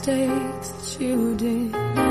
mistakes that you did.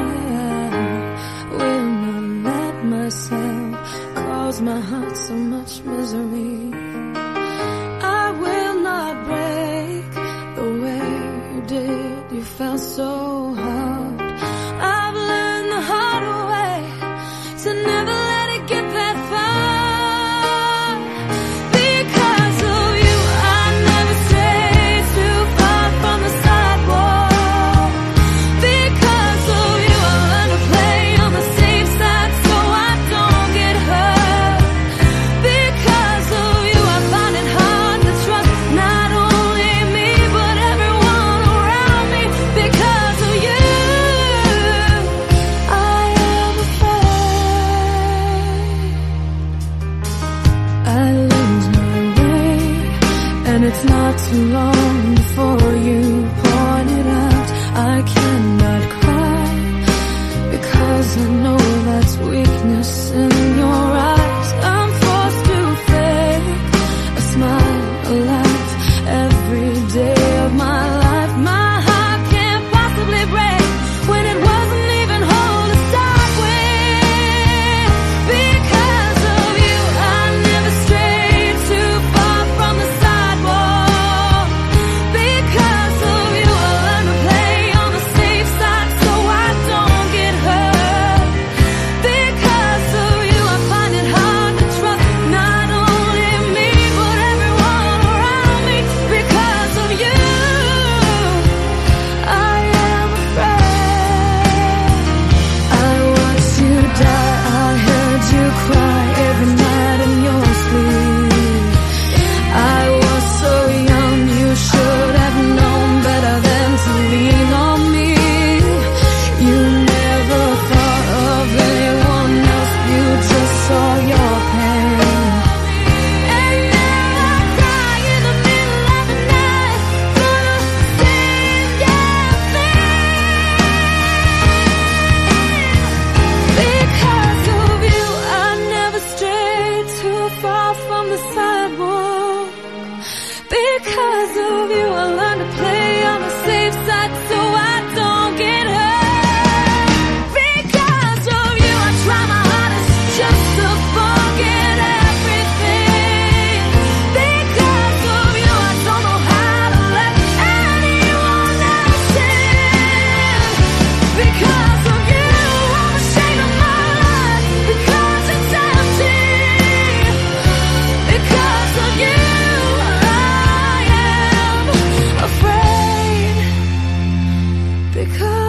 I will not let myself cause my heart so much misery. I will not break the way you did. You felt so hard. I've learned the hard way to never let it get that far. Because of you, I never stray too far from the sidewalk. Because of you, I learned to play on the safe side so I don't get hurt. Because of you, I find it hard to trust not only me but everyone around me. Because of you, I am afraid. I lose my way, and it's not too long before you point it out. I cannot cry because I know that's weakness in your eyes. I'm forced to fake a smile, a laugh every day of my life. My heart can't possibly break when it wasn't even whole to start with. Because of you, I never strayed too far from the sidewalk. Because of you, I learned to play on the safe side so I don't get hurt. Because of you, I find it hard to trust not only me but everyone around me. Because of you, I am afraid. I watched you die, I heard you cry every night in your sleep. I was so young, you should have known better than to lean on me. You never thought of anyone else, you just saw your pain. And now I cry in the middle of the night for the same damn thing. Because of you, I never strayed too far from the sidewalk. Because of you, I learned to play on the safe side so I don't get hurt. Because of you, I try my hardest just to forget everything. Because of you, I don't know how to let anyone else in. Because of you, I'm ashamed of my life because it's empty. Because of you, I am afraid. Because